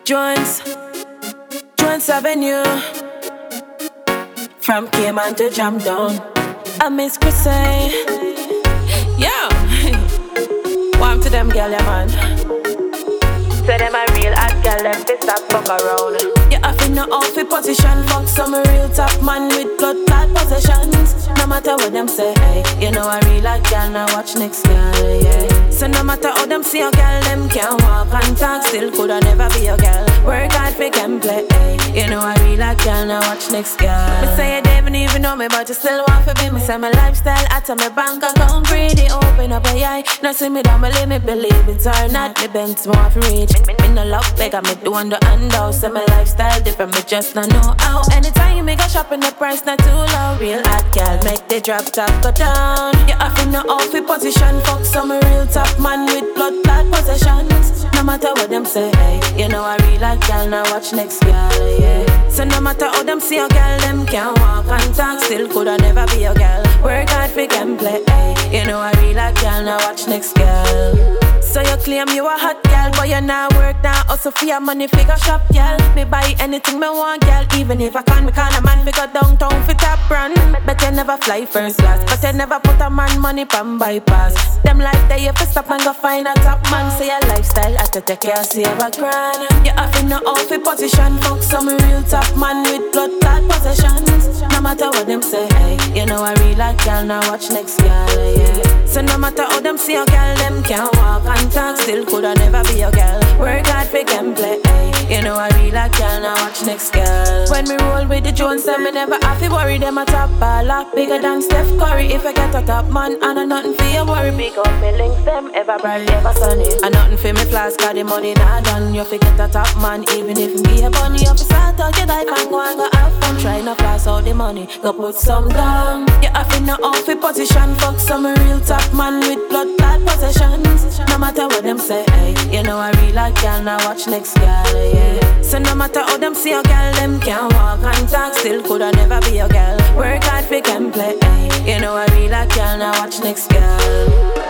Jones Avenue, from Cayman to Jamdown. I miss Chrissy. Yo, warm to them girl, yeah man. Say them a real hot girl, them fi stop fuck around. You have in no outfit position, fuck some real top man with blood clot possessions. No matter what them say, hey, you know a real hot girl, now watch next girl, yeah. So no matter how them see a girl, them can't walk and talk, still coulda never be a girl. Work hard fi can play, hey, you know a real hot girl, now watch next girl. Me say you don't even know me, but you still want to be me. Say my lifestyle, out of my bank account, greedy, open up a eye. Now see me down, believe me, believe it or not, me bent more for reach. Me no love beggar, me do on the handout. Say my lifestyle different, me just not know how. Anytime me go shopping, the price not too low. Real hot girl, make the drop top go down. You have in no outfit position, fuck some real top man with blood clot possessions. No matter what them say, hey, you know a real hot girl, now watch next girl, yeah. So no matter how them see a girl, them can't walk and talk, still coulda never be a girl. Work hard fi can play, hey, you know a real hot girl, now watch next girl. So you claim you a hot girl, but you not work now. Also for your money, figure shop, girl. Me buy anything me want, girl. Even if I can't, me call a man, me go downtown for top brand. Bet you never fly first class, but you never put a man money from bypass. Them life that you fi stop and go find a top man. Say your lifestyle, I to take care, save a grand. You have in no outfit position, fuck some real top man with blood clot possessions. No matter what them say, hey, you know a real hot girl, now watch next girl, yeah. So no matter how them see a girl, them can't walk and talk, still coulda never be a girl. Work hard fi can play, hey, you know a real hot girl, now watch next girl. When me roll with the Jones, them me never have to worry. Them a top baller, bigger than Steph Curry. If I get a top man, and a nothing for you worry. Big up me links, them ever bright, ever sunny. And nothing for me flash, cause the money not done. You fi get a top man, even if me a bunny. You fi start out your life and go and go have fun. Try not flash out the money, go put some down. You have in no outfit position, fuck some real top man with blood clot possessions. No matter what them say, hey, you know a real hot girl, now watch next girl, yeah. So no matter how them see a girl, them can't walk and talk, still coulda never be a girl. Work hard fi can play, hey, you know a real hot girl, now watch next girl.